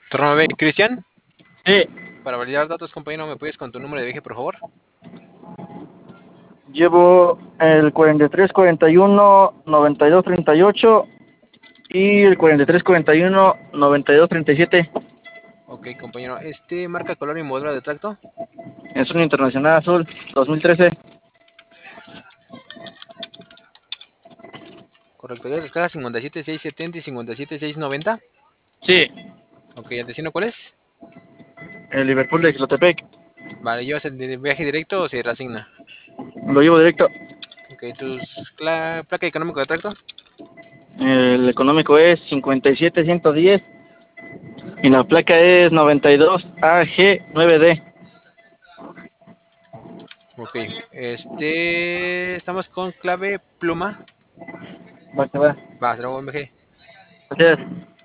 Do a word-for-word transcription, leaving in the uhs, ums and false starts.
Turno B. Cristian, Sí, para validar datos, compañero, ¿me puedes con tu número de viaje, por favor? llevo el cuarenta y tres cuarenta y uno noventa y dos treinta y ocho y el cuarenta y tres cuarenta y uno noventa y dos treinta y siete. Ok, compañero. Este marca, color y modelo de tracto. Es un internacional azul dos mil trece. Correcto. ¿Ya las cajas cincuenta y siete seiscientos setenta y cincuenta y siete seiscientos noventa? Sí, Ok, ¿el destino cuál es? el Liverpool de Xlotepec. Vale, ¿llevas el de viaje directo o se reasigna? Lo llevo directo. Ok, ¿tus cla- placa económico de tracto? El económico es cincuenta y siete ciento diez y la placa es noventa y dos A G nueve D. Ok, este... Estamos con clave pluma. Va que va. Va, Dragon B G. Gracias.